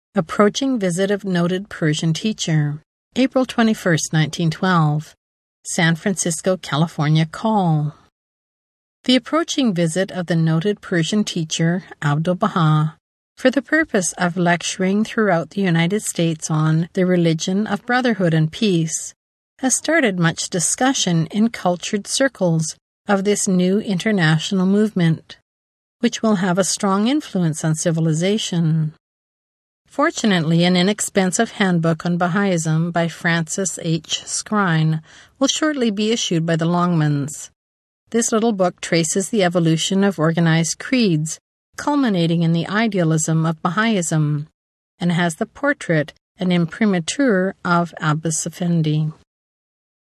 Approaching Visit of Noted Persian Teacher, April 21, 1912, San Francisco, California Call. The approaching visit of the noted Persian teacher, Abdu'l-Baha, for the purpose of lecturing throughout the United States on the religion of brotherhood and peace, has started much discussion in cultured circles of this new international movement, which will have a strong influence on civilization. Fortunately, an inexpensive handbook on Baha'ism by Francis H. Skrine will shortly be issued by the Longmans. This little book traces the evolution of organized creeds, culminating in the idealism of Baha'ism, and has the portrait and imprimatur of Abbas Effendi.